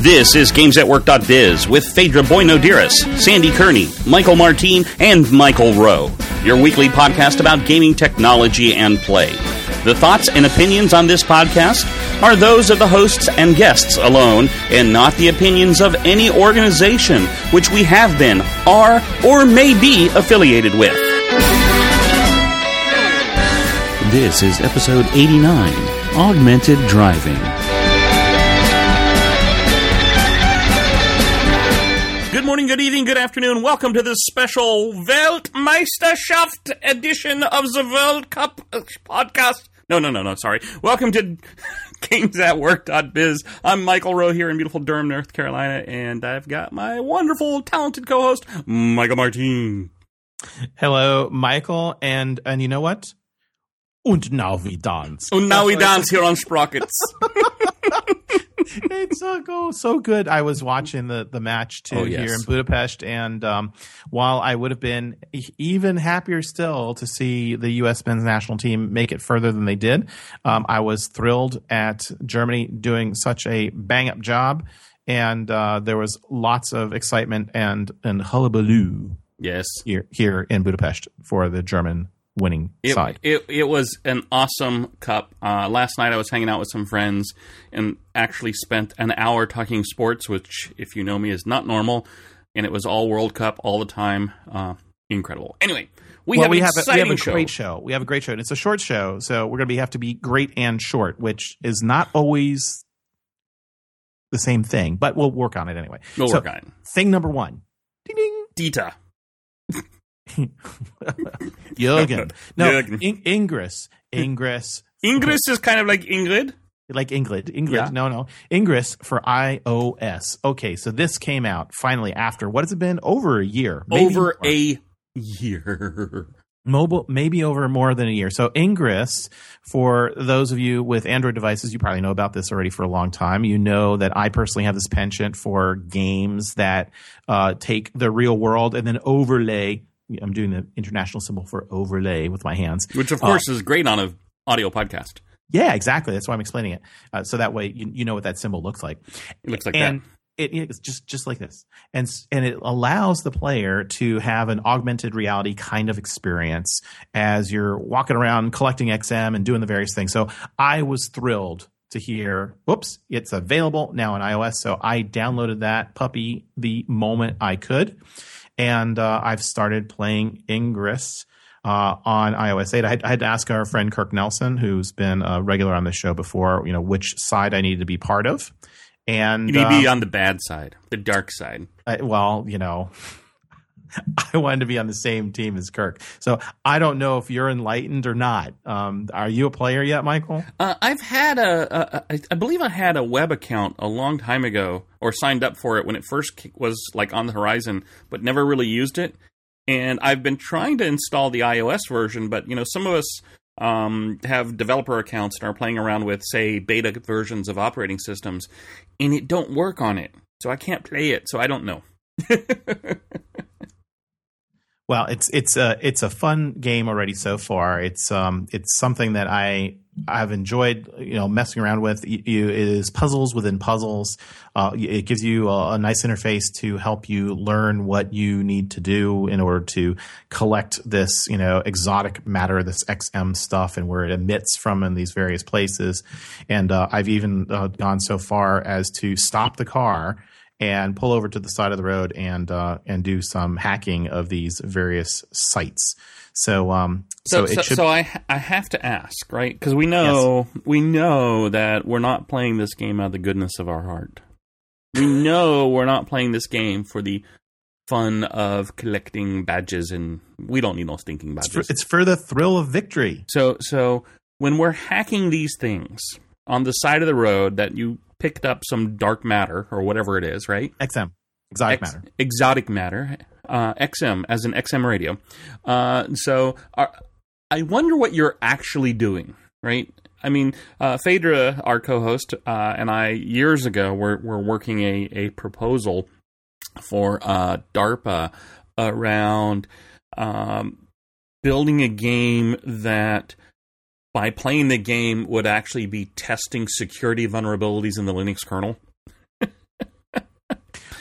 This is GamesAtWork.biz with Phaedra Boynodiris, Sandy Kearney, Michael Martine, and Michael Rowe. Your weekly podcast about gaming technology and play. The thoughts and opinions on this podcast are those of the hosts and guests alone, and not the opinions of any organization which we have been, are, or may be affiliated with. This is episode 89, Augmented Driving. Good morning, good evening, good afternoon. Welcome to this special Weltmeisterschaft edition of the World Cup podcast. No, sorry. Welcome to GamesAtWork.biz. I'm Michael Rowe here in beautiful Durham, North Carolina, and I've got my wonderful, talented co-host, Michael Martine. Hello, Michael, and you know what? Und now we dance. Und now we dance here on Sprockets. It's so good. I was watching the match too here in Budapest, and while I would have been even happier still to see the U.S. men's national team make it further than they did, I was thrilled at Germany doing such a bang-up job, and there was lots of excitement and hullabaloo. Yes, here in Budapest for the German winning side. It was an awesome cup. Last night I was hanging out with some friends and actually spent an hour talking sports, which, if you know me, is not normal. And it was all World Cup all the time. Incredible. Anyway, we have a great show. We have a great show. And it's a short show, so we're going to have to be great and short, which is not always the same thing. But we'll work on it anyway. We'll work on it. Thing number one. Ding, ding. Dita. Jürgen. No, Jürgen. Ingress. Ingress is kind of like Ingrid. Like Ingrid. Yeah. No. Ingress for iOS. Okay, so this came out finally after, what has it been? Over a year. A year. Mobile, maybe over more than a year. So Ingress, for those of you with Android devices, you probably know about this already for a long time. You know that I personally have this penchant for games that take the real world and then overlay. I'm doing the international symbol for overlay with my hands. Which, of course, is great on an audio podcast. Yeah, exactly. That's why I'm explaining it. So that way you know what that symbol looks like. It looks like that. It's just like this. And it allows the player to have an augmented reality kind of experience as you're walking around collecting XM and doing the various things. So I was thrilled to hear, it's available now on iOS. So I downloaded that puppy the moment I could. And I've started playing Ingress on iOS 8. I had to ask our friend Kirk Nelson, who's been a regular on the show before, which side I needed to be part of. And you need to be on the bad side, the dark side. I wanted to be on the same team as Kirk. So I don't know if you're enlightened or not. Are you a player yet, Michael? I've had I believe I had a web account a long time ago, or signed up for it when it first was like on the horizon, but never really used it. And I've been trying to install the iOS version, but some of us have developer accounts and are playing around with, say, beta versions of operating systems, and it don't work on it. So I can't play it, so I don't know. Well, it's a fun game already so far. It's something that I've enjoyed, messing around with. It is puzzles within puzzles. It gives you a nice interface to help you learn what you need to do in order to collect this, exotic matter, this XM stuff, and where it emits from in these various places. And I've even gone so far as to stop the car and pull over to the side of the road and do some hacking of these various sites. So I have to ask, right? Because we know that we're not playing this game out of the goodness of our heart. We know we're not playing this game for the fun of collecting badges, and we don't need no stinking badges. It's for the thrill of victory. So when we're hacking these things on the side of the road that you picked up some dark matter or whatever it is, right? XM. Exotic matter. Exotic matter. XM, as in XM radio. So I wonder what you're actually doing, right? I mean, Phaedra, our co-host, and I, years ago, were working a proposal for DARPA around building a game that, by playing the game, would actually be testing security vulnerabilities in the Linux kernel.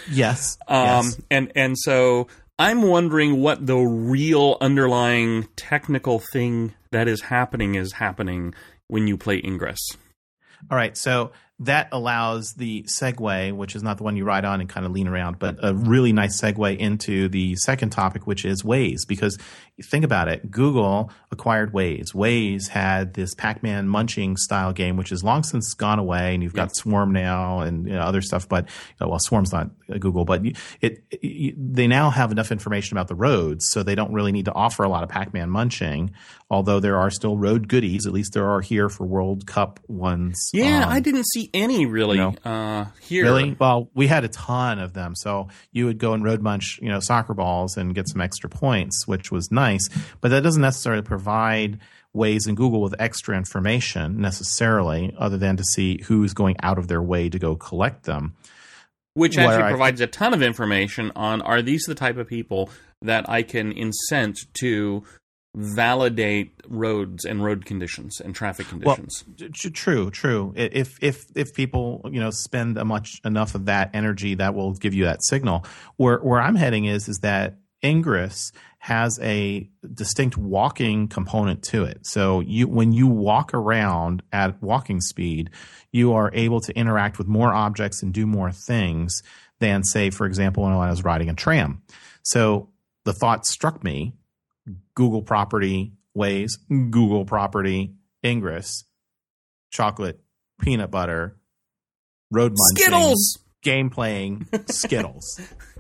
Yes. Yes. And so I'm wondering what the real underlying technical thing that is happening when you play Ingress. All right. So that allows the segue, which is not the one you ride on and kind of lean around, but a really nice segue into the second topic, which is Waze. Because think about it. Google acquired Waze. Waze had this Pac-Man munching style game, which has long since gone away. And you've got Swarm now and other stuff. But, well, Swarm's not Google. But they now have enough information about the roads, so they don't really need to offer a lot of Pac-Man munching. Although there are still road goodies. At least there are here for World Cup ones. Yeah, I didn't see any really here. Really? Well, we had a ton of them. So you would go and road munch, soccer balls and get some extra points, which was nice. But that doesn't necessarily provide Waze and Google with extra information necessarily, other than to see who's going out of their way to go collect them. Which actually provides a ton of information on, are these the type of people that I can incent to validate roads and road conditions and traffic conditions. Well, true. If people spend enough of that energy, that will give you that signal. Where I'm heading is that Ingress has a distinct walking component to it. So when you walk around at walking speed, you are able to interact with more objects and do more things than, say, for example, when I was riding a tram. So the thought struck me. Google property, Waze, Google property, Ingress, chocolate, peanut butter, road munching, Skittles, game playing, Skittles.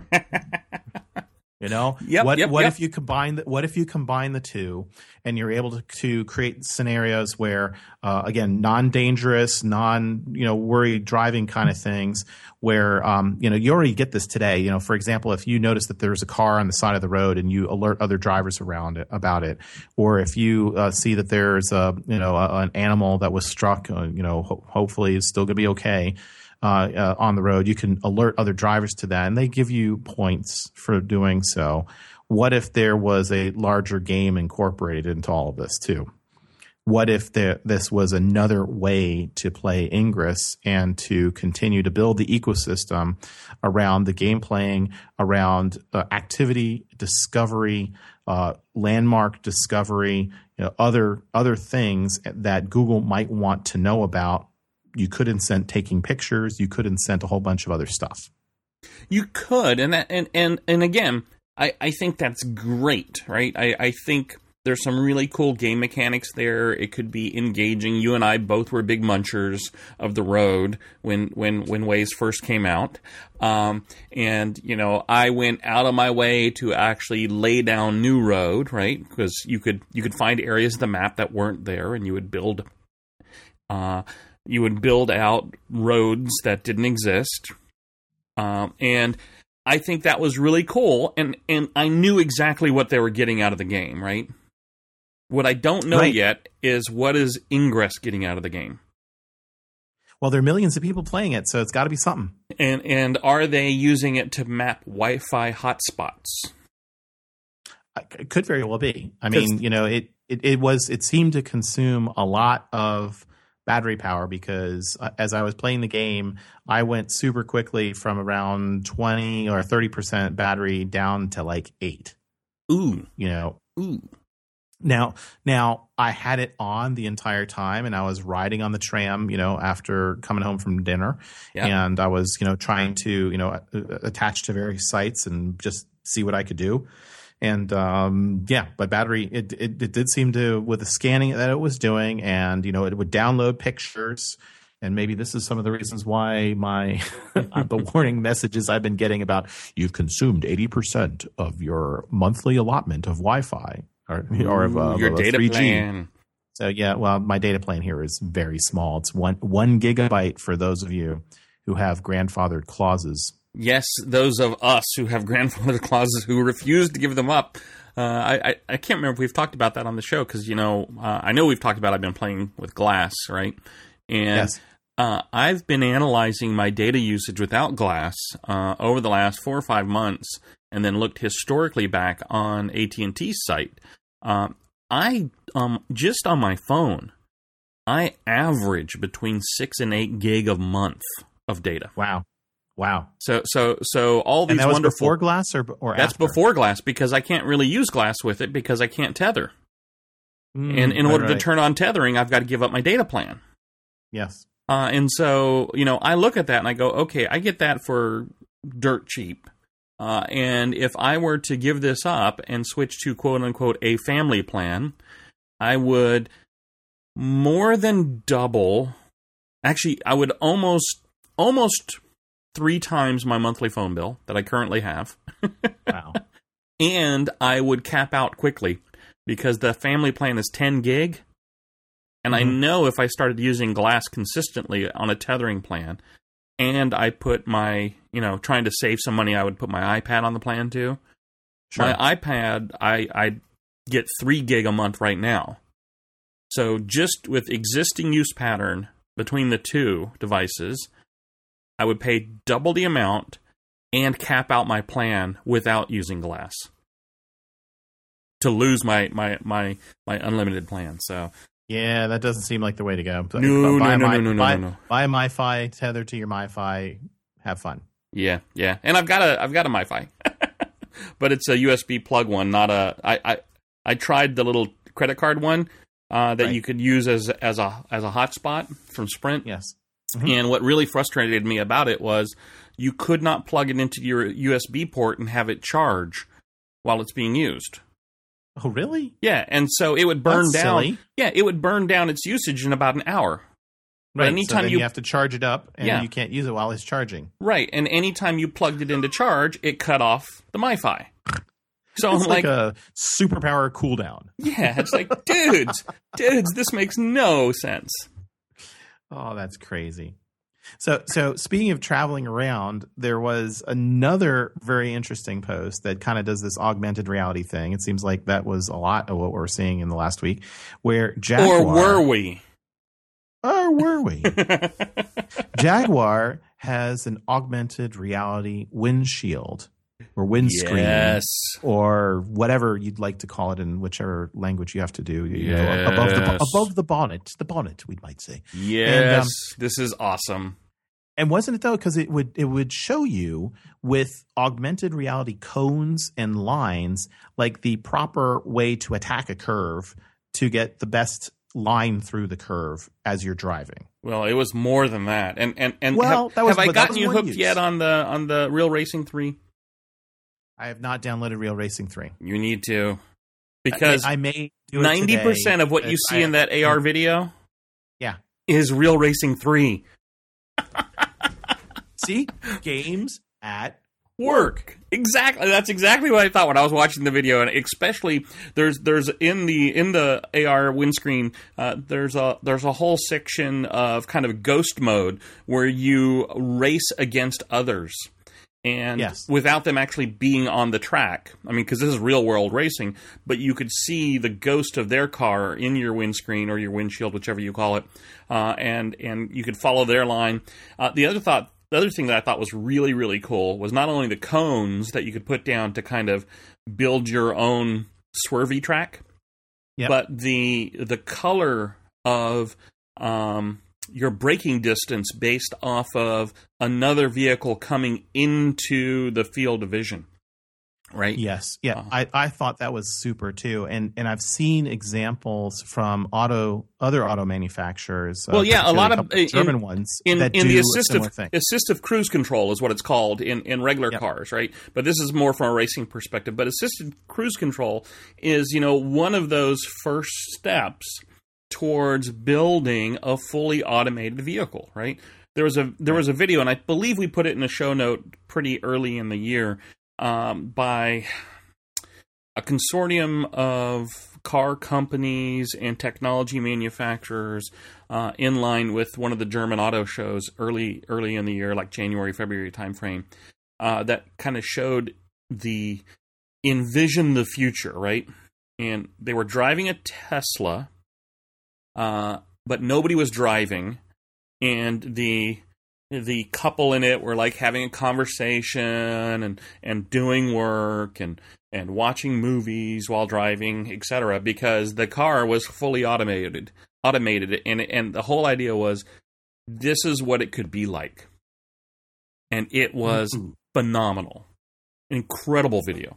Yep, what if you combine the two, and you're able to create scenarios where again, non-dangerous, worried driving kind of things where you already get this today. For example, if you notice that there's a car on the side of the road and you alert other drivers around it about it, or if you see that there's an animal that was struck, hopefully it's still going to be okay. On the road, you can alert other drivers to that, and they give you points for doing so. What if there was a larger game incorporated into all of this too? What if this was another way to play Ingress and to continue to build the ecosystem around the game playing, around activity discovery, landmark discovery, other things that Google might want to know about? You could incent taking pictures. You could incent a whole bunch of other stuff. You could, and again, I think that's great, right? I think there's some really cool game mechanics there. It could be engaging. You and I both were big munchers of the road when Waze first came out, and I went out of my way to actually lay down new road, right? Because you could find areas of the map that weren't there, and you would build. You would build out roads that didn't exist. And I think that was really cool. And I knew exactly what they were getting out of the game, right? What I don't know yet is what is Ingress getting out of the game. Well, there are millions of people playing it, so it's got to be something. And are they using it to map Wi-Fi hotspots? It could very well be. I mean, it seemed to consume a lot of battery power because as I was playing the game, I went super quickly from around 20 or 30% battery down to like 8. Ooh. Ooh. Now I had it on the entire time, and I was riding on the tram, after coming home from dinner, and I was, trying to, attach to various sites and just see what I could do. And but battery, it did seem to, with the scanning that it was doing, and it would download pictures. And maybe this is some of the reasons why my the warning messages I've been getting about you've consumed 80% of your monthly allotment of Wi-Fi or of your data 3G. plan. So well, my data plan here is very small. It's one gigabyte for those of you who have grandfathered clauses. Yes, those of us who have grandfather clauses who refuse to give them up. I can't remember if we've talked about that on the show because, I know we've talked about I've been playing with Glass, right? And yes. I've been analyzing my data usage without Glass over the last 4 or 5 months and then looked historically back on AT&T's site. I just on my phone, I average between 6 and 8 gig a month of data. Wow. Wow. So all these and that was wonderful before glass or that's after? before glass, because I can't really use glass with it because I can't tether. And in order to turn on tethering, I've got to give up my data plan. Yes. And so, I look at that and I go, okay, I get that for dirt cheap. And if I were to give this up and switch to quote unquote a family plan, I would more than double. Actually, I would almost 3 times my monthly phone bill that I currently have. Wow. And I would cap out quickly because the family plan is 10 gig. And I know if I started using glass consistently on a tethering plan, and I put my, trying to save some money, I would put my iPad on the plan too. Sure. My iPad, I get 3 gig a month right now. So just with existing use pattern between the two devices, I would pay double the amount and cap out my plan without using glass to lose my unlimited plan. So yeah, that doesn't seem like the way to go. No. Buy a MiFi, tether to your MiFi, have fun. Yeah, and I've got a MiFi, but it's a USB plug one, not a. I tried the little credit card one that you could use as a hotspot from Sprint. Yes. And what really frustrated me about it was you could not plug it into your USB port and have it charge while it's being used. Oh, really? Yeah, and so it would burn down. Silly. Yeah, it would burn down its usage in about an hour. Right. Anytime so then you have to charge it up, and you can't use it while it's charging. Right, and anytime you plugged it into charge, it cut off the MiFi. So it's I'm like a superpower cooldown. Yeah, it's like, dudes, this makes no sense. Oh, that's crazy. So speaking of traveling around, there was another very interesting post that kind of does this augmented reality thing. It seems like that was a lot of what we're seeing in the last week, where Jaguar... Or were we? Jaguar has an augmented reality windshield or windscreen, yes, or whatever you'd like to call it in whichever language you have to do. Yes. Above the bonnet, we might say. Yes, and, this is awesome. And wasn't it though? Because it would show you with augmented reality cones and lines, like the proper way to attack a curve to get the best line through the curve as you're driving. Well, it was more than that. And well, have I gotten you hooked yet on the Real Racing 3? I have not downloaded Real Racing 3. You need to, because I may do it 90% of what you see in that AR video, is Real Racing 3. See, games at work. Exactly. That's exactly what I thought when I was watching the video, and especially there's in the AR windscreen there's a whole section of kind of ghost mode where you race against others. And without them actually being on the track. I mean, because this is real world racing, but you could see the ghost of their car in your windscreen or your windshield, whichever you call it, and you could follow their line. The other thing that I thought was really, really cool was not only the cones that you could put down to kind of build your own swervy track, but the color of your braking distance based off of another vehicle coming into the field of vision, right? Yes. Yeah. I thought that was super too. And I've seen examples from other auto manufacturers. Well, a lot of German ones that do the assistive cruise control is what it's called in regular cars, right? But this is more from a racing perspective. But assisted cruise control is, one of those first steps towards building a fully automated vehicle, right? There was a video, and I believe we put it in a show note pretty early in the year, by a consortium of car companies and technology manufacturers in line with one of the German auto shows early in the year, like January, February timeframe, that kind of showed the envision the future, right? And they were driving a Tesla, but nobody was driving, and the couple in it were like having a conversation and doing work and watching movies while driving, etc., because the car was fully automated, and the whole idea was this is what it could be like. and it was phenomenal. Incredible video.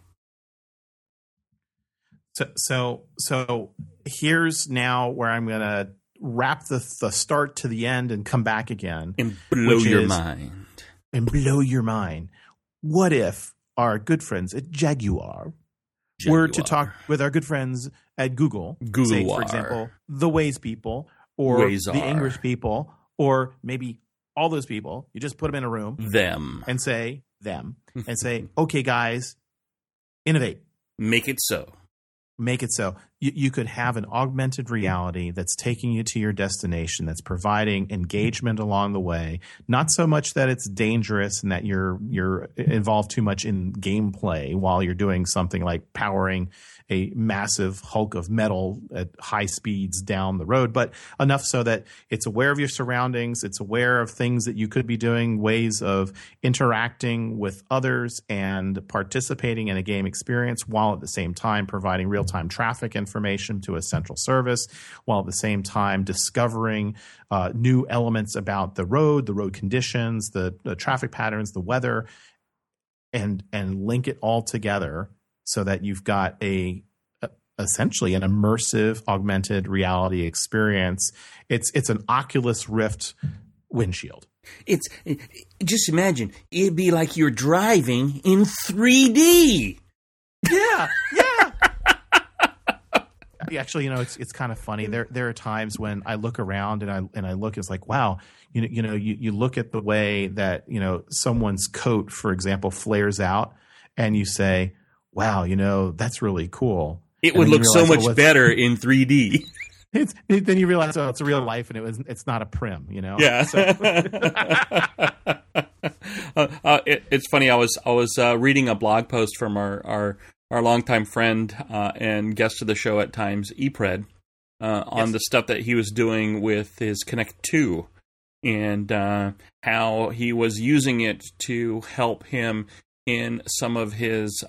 So here's now where I'm going to wrap the start to the end and come back again. And blow your mind. And blow your mind. What if our good friends at Jaguar were to talk with our good friends at Google, say, for example, the Waze people or Wazar. the English people or maybe all those people. You just put them in a room. And say, okay, guys, innovate. Make it so. Make it so. You could have an augmented reality that's taking you to your destination, that's providing engagement along the way. Not so much that it's dangerous and that you're involved too much in gameplay while you're doing something like powering a massive hulk of metal at high speeds down the road, but enough so that it's aware of your surroundings, it's aware of things that you could be doing, ways of interacting with others and participating in a game experience while at the same time providing real-time traffic information to a central service, while at the same time discovering new elements about the road conditions, the traffic patterns, the weather, and link it all together so that you've got essentially an immersive augmented reality experience. It's an Oculus Rift windshield. Just imagine, it'd be like you're driving in 3D. Yeah. Actually, it's kind of funny. There are times when I look around and I look, it's like, wow, you look at the way that, someone's coat, for example, flares out and you say, wow, that's really cool. It would look so much better in 3D. Then you realize, it's real life and it's not a prim, Yeah. So. It's funny. I was reading a blog post from our longtime friend and guest of the show at times, Epred, on the stuff that he was doing with his Connect 2 and how he was using it to help him in some of his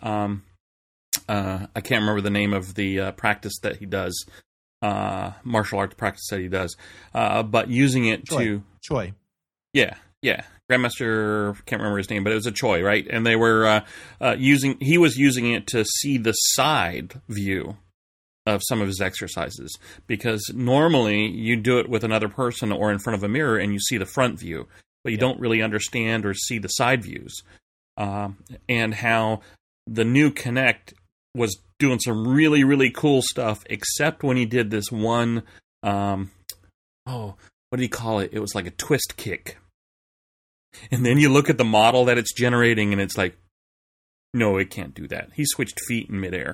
I can't remember the name of the practice that he does, martial arts practice that he does, but using it Choi. Yeah. Grandmaster, can't remember his name, but it was a Choi, right? And they were he was using it to see the side view of some of his exercises, because normally you do it with another person or in front of a mirror and you see the front view, but you don't really understand or see the side views. And how the new Kinect was doing some really, really cool stuff, except when he did this one, what did he call it? It was like a twist kick. And then you look at the model that it's generating, and it's like, no, it can't do that. He switched feet in midair.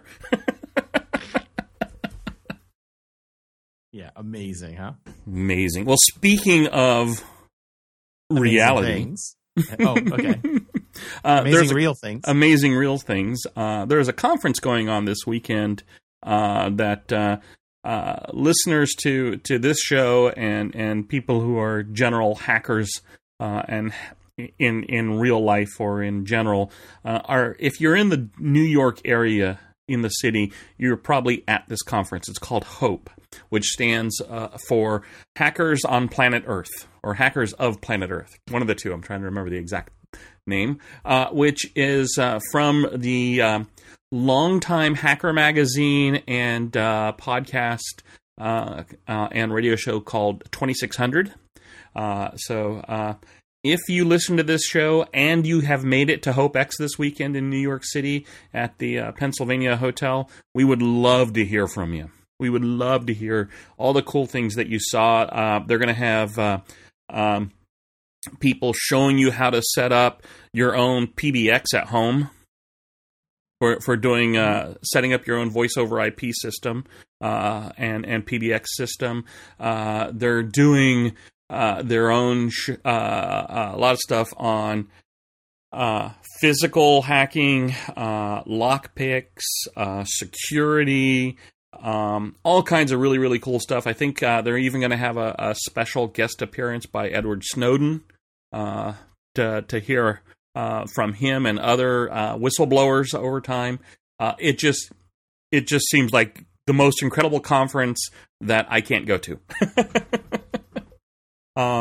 Yeah, amazing, huh? Amazing. Well, speaking of reality. Things. Oh, okay. Amazing real things. Amazing real things. There's a conference going on this weekend that listeners to this show and people who are general hackers and in real life or in general are, if you're in the New York area in the city, you're probably at this conference. It's called HOPE, which stands for Hackers on Planet Earth, or Hackers of Planet Earth. One of the two. I'm trying to remember the exact name, which is from the longtime Hacker magazine and podcast and radio show called 2600. So if you listen to this show and you have made it to HopeX this weekend in New York City at the Pennsylvania Hotel, we would love to hear from you. We would love to hear all the cool things that you saw. They're going to have people showing you how to set up your own PBX at home for doing setting up your own voice over IP system and PBX system. They're doing their own a lot of stuff on physical hacking, lockpicks, security, all kinds of really, really cool stuff. I think they're even going to have a special guest appearance by Edward Snowden to hear from him and other whistleblowers over time. It just seems like the most incredible conference that I can't go to.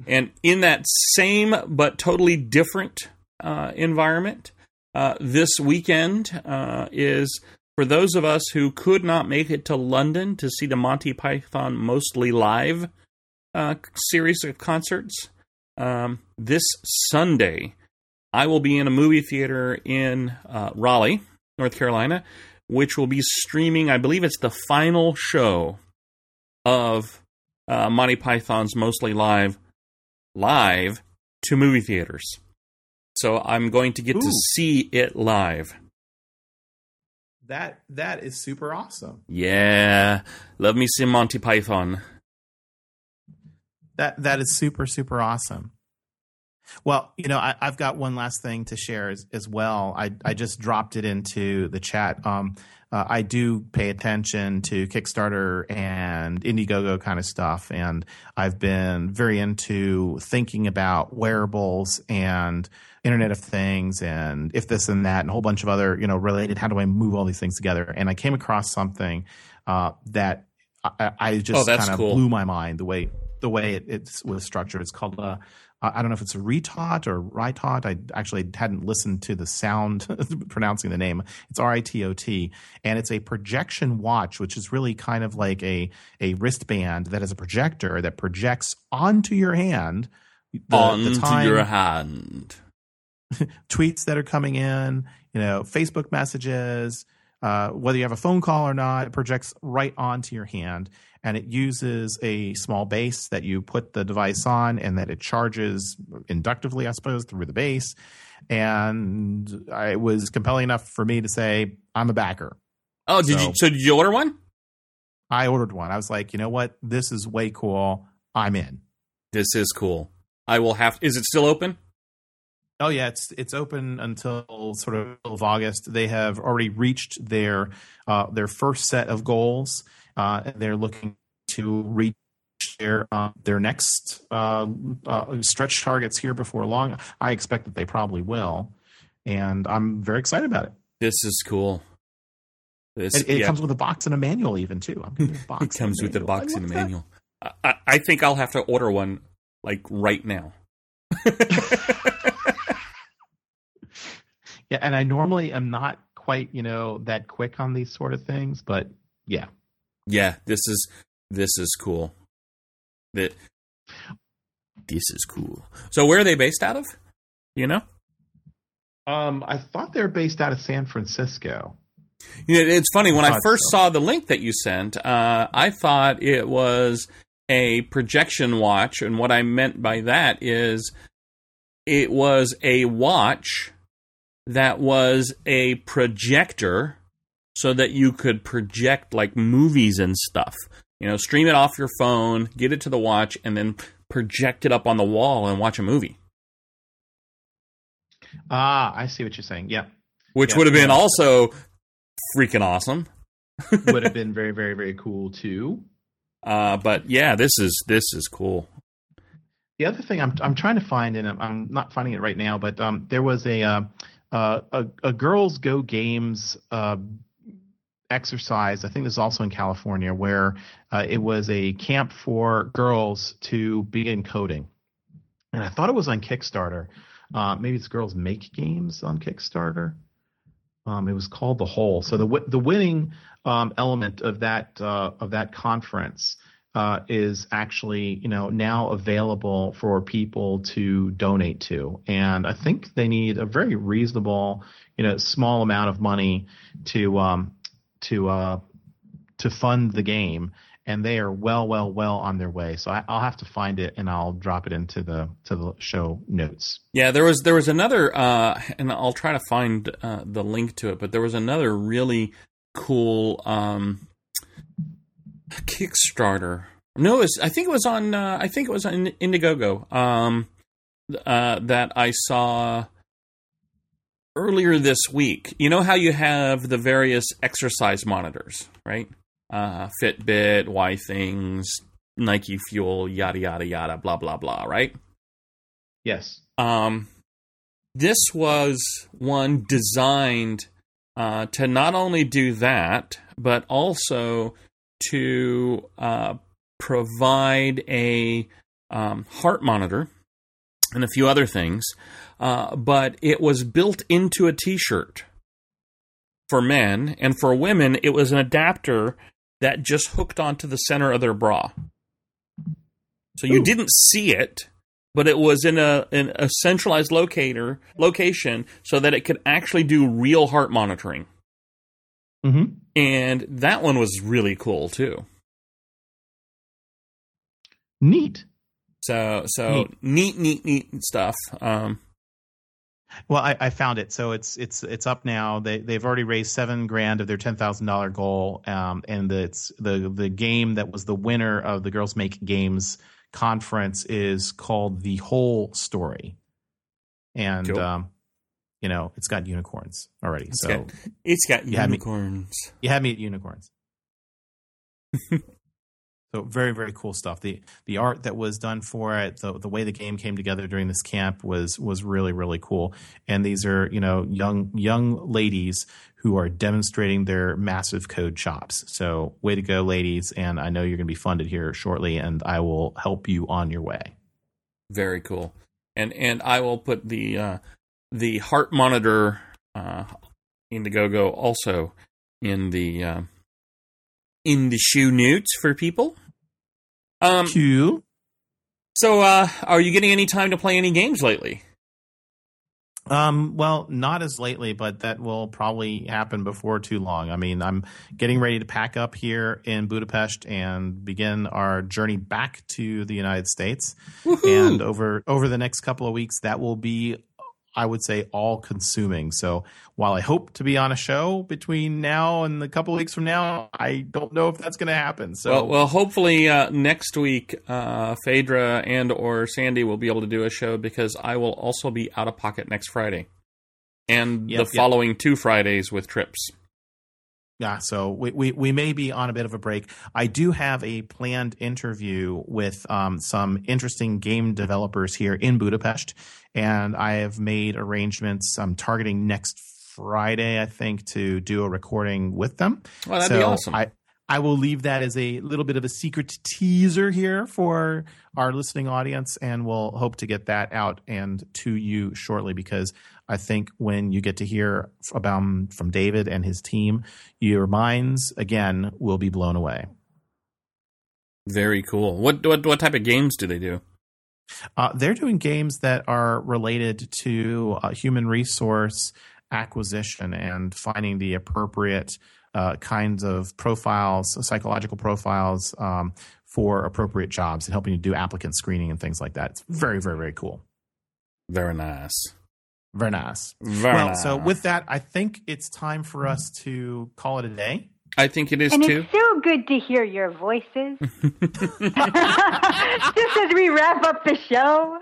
And in that same but totally different environment, this weekend is for those of us who could not make it to London to see the Monty Python Mostly Live series of concerts. This Sunday, I will be in a movie theater in Raleigh, North Carolina, which will be streaming, I believe it's the final show of Monty Python's Mostly Live to movie theaters. So I'm going to get to see it live. That is super awesome. Yeah. Love me some Monty Python. That is super, super awesome. Well, I've got one last thing to share as well. I just dropped it into the chat. I do pay attention to Kickstarter and Indiegogo kind of stuff, and I've been very into thinking about wearables and Internet of Things and if this and that and a whole bunch of other, related, how do I move all these things together? And I came across something that I just kind of blew my mind the way it was structured. It's called I don't know if it's a Ritot or Ritot. I actually hadn't listened to the sound pronouncing the name. It's Ritot, and it's a projection watch, which is really kind of like a wristband that has a projector that projects onto your hand. Your hand. Tweets that are coming in, Facebook messages, whether you have a phone call or not, it projects right onto your hand. And it uses a small base that you put the device on and that it charges inductively, I suppose, through the base. And it was compelling enough for me to say, I'm a backer. Oh, did you order one? I ordered one. I was like, you know what? This is way cool. I'm in. This is cool. I will have. Is it still open? Oh yeah, it's open until sort of middle of August. They have already reached their first set of goals. They're looking to reach their next stretch targets here before long. I expect that they probably will, and I'm very excited about it. This is cool. It comes with a box and a manual, even too. It comes with a box and a manual. I think I'll have to order one like right now. Yeah, and I normally am not quite that quick on these sort of things, but yeah. Yeah, this is cool. This is cool. So where are they based out of? I thought they were based out of San Francisco. It's funny, when I first saw the link that you sent, I thought it was a projection watch, and what I meant by that is it was a watch that was a projector so that you could project like movies and stuff. Stream it off your phone, get it to the watch, and then project it up on the wall and watch a movie. I see what you're saying. Yeah. Which would have been also freaking awesome. Would have been very, very, very cool too. But yeah, this is cool. The other thing I'm trying to find, and I'm not finding it right now, but there was a Girls Go Games exercise. I think this is also in California, where it was a camp for girls to begin coding. And I thought it was on Kickstarter. Maybe it's Girls Make Games on Kickstarter. It was called The Hole. So the winning element of that conference is actually now available for people to donate to, and I think they need a very reasonable small amount of money to fund the game, and they are well on their way. So I'll have to find it and I'll drop it into the show notes. Yeah, there was another, and I'll try to find the link to it, but there was another really cool Kickstarter. No, I think it was on Indiegogo that I saw earlier this week. You know how you have the various exercise monitors, right? Fitbit, YThings, Nike Fuel, yada yada yada, blah blah blah, right? Yes. This was one designed to not only do that, but also to provide a heart monitor and a few other things, but it was built into a T-shirt for men, and for women, it was an adapter that just hooked onto the center of their bra. So you didn't see it, but it was in a centralized location so that it could actually do real heart monitoring. Mm-hmm. And that one was really cool too. Neat. So neat stuff. Well, I found it. So it's up now. They've already raised $7,000 of their $10,000 goal. And it's the game that was the winner of the Girls Make Games conference is called The Whole Story. And cool. It's got unicorns already. It's got unicorns. You had me at unicorns. So very, very cool stuff. The art that was done for it, the way the game came together during this camp was really, really cool. And these are, young ladies who are demonstrating their massive code chops. So way to go, ladies. And I know you're going to be funded here shortly, and I will help you on your way. Very cool. And I will put the heart monitor Indiegogo also in the show notes for people. Cool. So, are you getting any time to play any games lately? Well, not as lately, but that will probably happen before too long. I mean, I'm getting ready to pack up here in Budapest and begin our journey back to the United States. Woohoo! And over the next couple of weeks, that will be, I would say, all consuming. So while I hope to be on a show between now and a couple of weeks from now, I don't know if that's going to happen. So well, hopefully next week, Phaedra and or Sandy will be able to do a show, because I will also be out of pocket next Friday and the following 2 Fridays with trips. Yeah, so we may be on a bit of a break. I do have a planned interview with some interesting game developers here in Budapest, and I have made arrangements. I'm targeting next Friday, I think, to do a recording with them. Well, that'd be awesome. I will leave that as a little bit of a secret teaser here for our listening audience, and we'll hope to get that out and to you shortly, because I think when you get to hear from David and his team, your minds, again, will be blown away. Very cool. What type of games do they do? They're doing games that are related to human resource acquisition and finding the appropriate kinds of profiles, psychological profiles for appropriate jobs, and helping you do applicant screening and things like that. It's very, very, very cool. Very nice. Very nice. Very nice. So with that, I think it's time for us to call it a day. I think it is and too. It's so good to hear your voices. Just as we wrap up the show.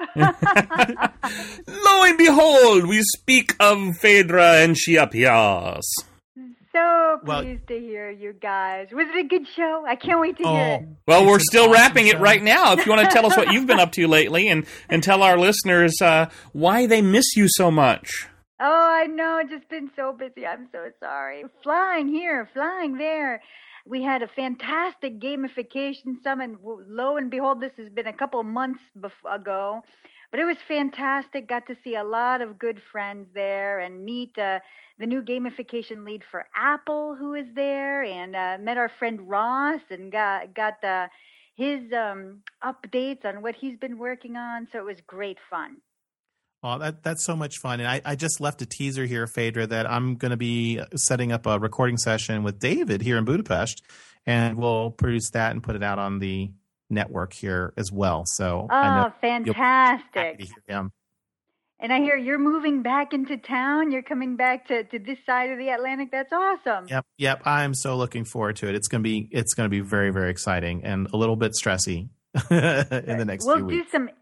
Lo and behold, we speak of Phaedra and she appears. So pleased to hear you guys. Was it a good show? I can't wait to hear it. Well, we're still wrapping it right now. If you want to tell us what you've been up to lately, and tell our listeners why they miss you so much. Oh, I know. Just been so busy. I'm so sorry. Flying here, flying there. We had a fantastic gamification summit. Lo and behold, this has been a couple of months ago. But it was fantastic. Got to see a lot of good friends there and meet the new gamification lead for Apple, who is there, and met our friend Ross and got his updates on what he's been working on. So it was great fun. Oh, that's so much fun. And I just left a teaser here, Phaedra, that I'm going to be setting up a recording session with David here in Budapest, and we'll produce that and put it out on the network here as well. So fantastic. To hear him. And I hear you're moving back into town. You're coming back to this side of the Atlantic. That's awesome. Yep. I'm so looking forward to it. It's going to be very, very exciting and a little bit stressy in the next few weeks. We'll do some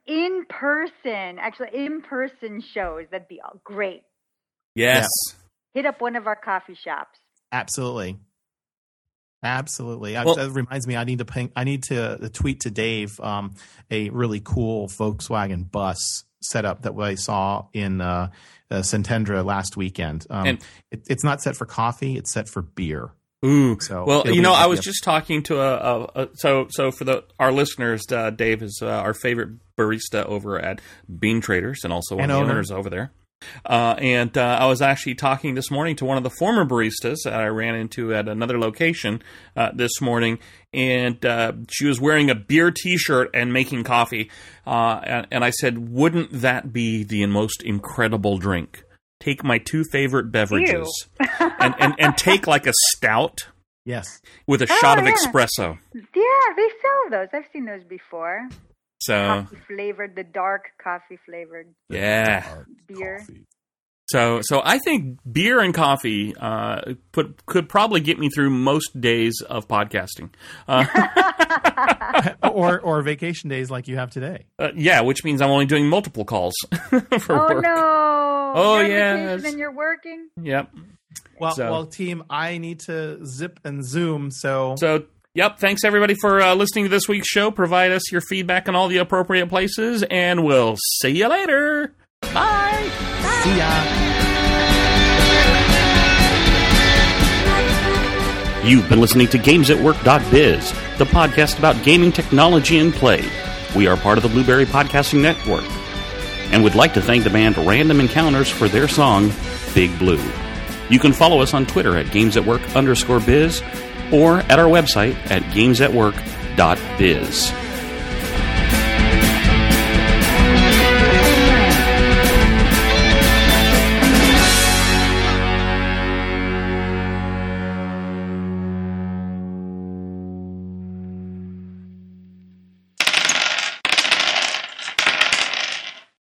in-person shows. That'd be great. Yes. Yep. Hit up one of our coffee shops. Absolutely. Well, that reminds me, I need to tweet to Dave a really cool Volkswagen bus setup that I saw in Centendra last weekend. It's not set for coffee; it's set for beer. Ooh, So well, it'll be- I was yep. just talking to so for our listeners, Dave is our favorite barista over at Bean Traders and also one And of the owner. owners over there. And I was actually talking this morning to one of the former baristas that I ran into at another location this morning, and she was wearing a beer T-shirt and making coffee. And I said, "Wouldn't that be the most incredible drink? Take my two favorite beverages and take like a stout Yes. with a shot of yeah. espresso." Yeah, they sell those. I've seen those before. So Coffee flavored, the dark coffee flavored yeah. beer. Coffee. So I think beer and coffee could probably get me through most days of podcasting. or vacation days like you have today. Yeah, which means I'm only doing multiple calls for Oh work. no! Oh, You're on yes. vacation and you're working. Yep. Well, team, I need to zip and zoom. So Yep. Thanks everybody for listening to this week's show. Provide us your feedback in all the appropriate places, and we'll see you later. Bye. see ya. You've been listening to GamesAtWork.biz, the podcast about gaming technology and play. We are part of the Blueberry Podcasting Network, and would like to thank the band Random Encounters for their song, Big Blue. You can follow us on Twitter at GamesAtWork_biz or at our website at GamesAtWork.biz.